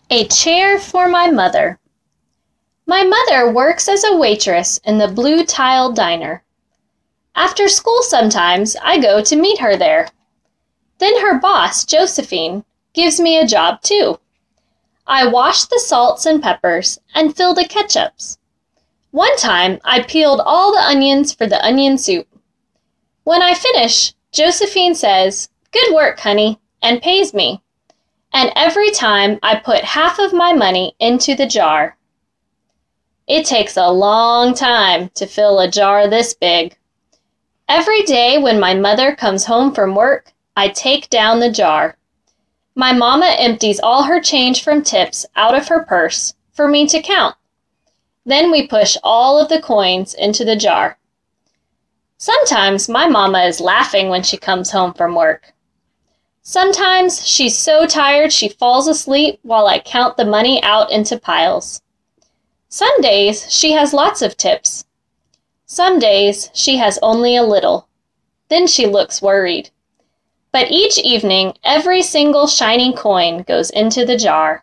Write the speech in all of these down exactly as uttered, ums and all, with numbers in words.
A chair for my mother. My mother works as a waitress in the Blue Tile Diner. After school sometimes I go to meet her there. Then her boss, Josephine, gives me a job too. I wash the salts and peppers and fill the ketchups. One time I peeled all the onions for the onion soup. When I finish, Josephine says, "Good work, honey," and pays me. And every time I put half of my money into the jar. It takes a long time to fill a jar this big. Every day when my mother comes home from work, I take down the jar. My mama empties all her change from tips out of her purse for me to count. Then we push all of the coins into the jar. Sometimes my mama is laughing when she comes home from work. Sometimes she's so tired she falls asleep while I count the money out into piles. Some days she has lots of tips. Some days she has only a little. Then she looks worried. But each evening, every single shiny coin goes into the jar.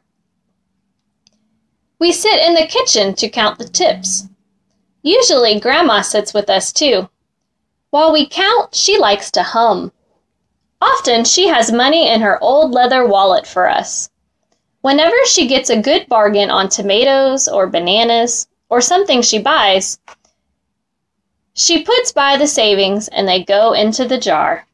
We sit in the kitchen to count the tips. Usually Grandma sits with us too. While we count, she likes to hum. Often she has money in her old leather wallet for us. Whenever she gets a good bargain on tomatoes or bananas or something she buys, she puts by the savings and they go into the jar.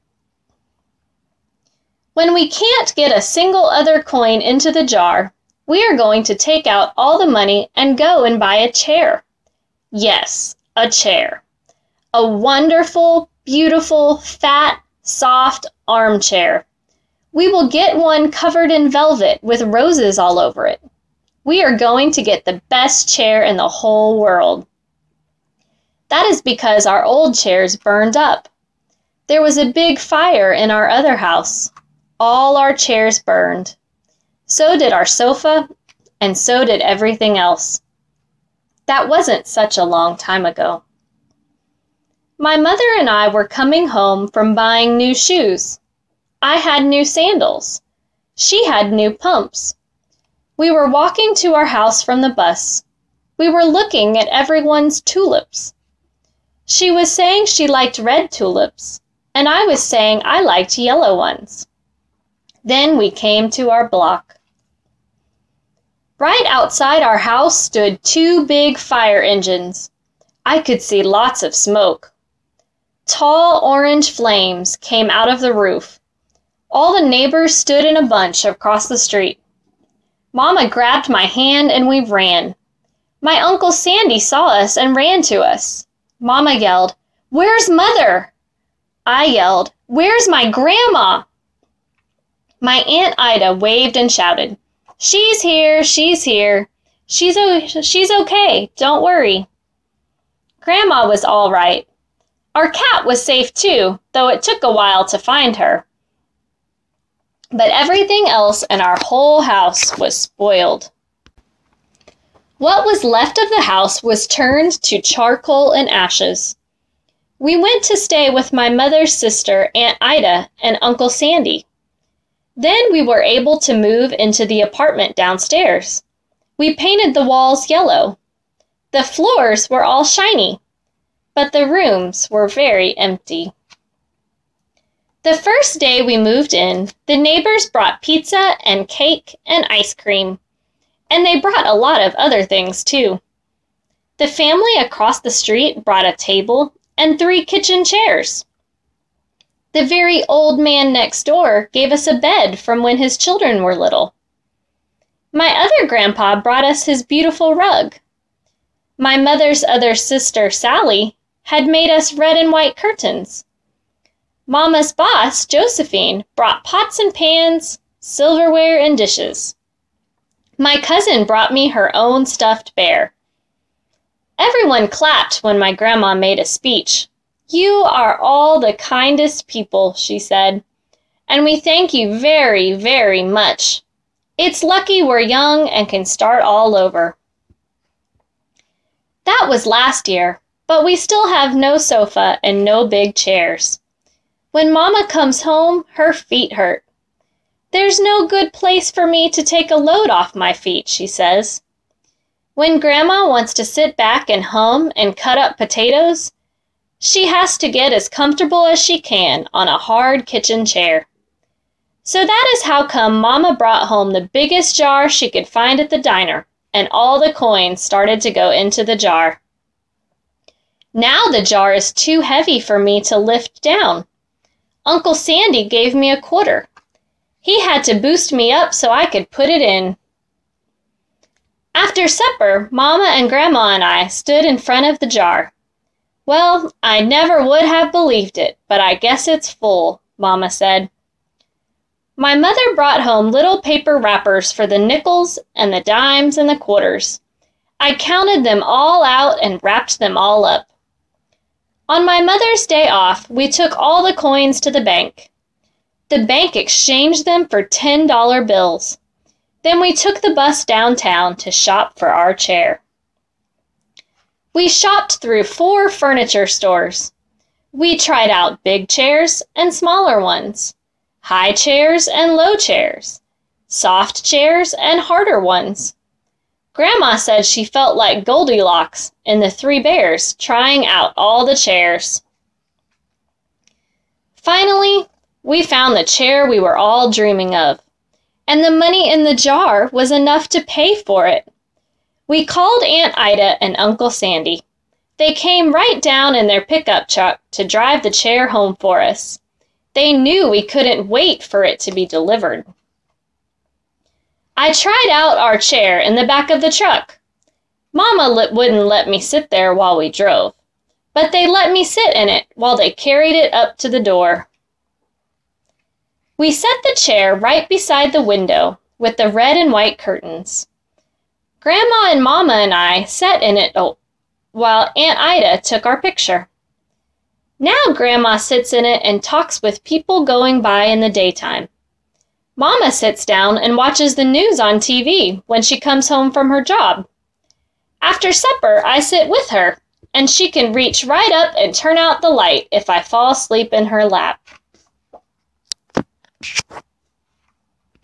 When we can't get a single other coin into the jar, we are going to take out all the money and go and buy a chair. Yes, a chair. A wonderful, beautiful, fat, soft armchair. We will get one covered in velvet with roses all over it. We are going to get the best chair in the whole world. That is because our old chairs burned up. There was a big fire in our other house. All our chairs burned. So did our sofa, and so did everything else. That wasn't such a long time ago. My mother and I were coming home from buying new shoes. I had new sandals. She had new pumps. We were walking to our house from the bus. We were looking at everyone's tulips. She was saying she liked red tulips, and I was saying I liked yellow ones. Then we came to our block. Right outside our house stood two big fire engines. I could see lots of smoke. Tall orange flames came out of the roof. All the neighbors stood in a bunch across the street. Mama grabbed my hand and we ran. My Uncle Sandy saw us and ran to us. Mama yelled, "Where's Mother?" I yelled, "Where's my grandma?" My Aunt Ida waved and shouted, "She's here, she's here. She's, o- she's okay, don't worry." Grandma was all right. Our cat was safe too, though it took a while to find her. But everything else in our whole house was spoiled. What was left of the house was turned to charcoal and ashes. We went to stay with my mother's sister, Aunt Ida, and Uncle Sandy. Then we were able to move into the apartment downstairs. We painted the walls yellow. The floors were all shiny, but the rooms were very empty. The first day we moved in, the neighbors brought pizza and cake and ice cream, and they brought a lot of other things too. The family across the street brought a table and three kitchen chairs. The very old man next door gave us a bed from when his children were little. My other grandpa brought us his beautiful rug. My mother's other sister, Sally, had made us red and white curtains. Mama's boss, Josephine, brought pots and pans, silverware, and dishes. My cousin brought me her own stuffed bear. Everyone clapped when my grandma made a speech. "You are all the kindest people," she said, "and we thank you very, very much. It's lucky we're young and can start all over." That was last year, but we still have no sofa and no big chairs. When Mama comes home, her feet hurt. "There's no good place for me to take a load off my feet," she says. When Grandma wants to sit back and hum and cut up potatoes, she has to get as comfortable as she can on a hard kitchen chair. So that is how come Mama brought home the biggest jar she could find at the diner, and all the coins started to go into the jar. Now the jar is too heavy for me to lift down. Uncle Sandy gave me a quarter. He had to boost me up so I could put it in. After supper, Mama and Grandma and I stood in front of the jar. "Well, I never would have believed it, but I guess it's full," Mama said. My mother brought home little paper wrappers for the nickels and the dimes and the quarters. I counted them all out and wrapped them all up. On my mother's day off, we took all the coins to the bank. The bank exchanged them for ten dollar bills. Then we took the bus downtown to shop for our chair. We shopped through four furniture stores. We tried out big chairs and smaller ones, high chairs and low chairs, soft chairs and harder ones. Grandma said she felt like Goldilocks in The Three Bears trying out all the chairs. Finally, we found the chair we were all dreaming of, and the money in the jar was enough to pay for it. We called Aunt Ida and Uncle Sandy. They came right down in their pickup truck to drive the chair home for us. They knew we couldn't wait for it to be delivered. I tried out our chair in the back of the truck. Mama li- wouldn't let me sit there while we drove, but they let me sit in it while they carried it up to the door. We set the chair right beside the window with the red and white curtains. Grandma and Mama and I sat in it while Aunt Ida took our picture. Now Grandma sits in it and talks with people going by in the daytime. Mama sits down and watches the news on T V when she comes home from her job. After supper, I sit with her, and she can reach right up and turn out the light if I fall asleep in her lap.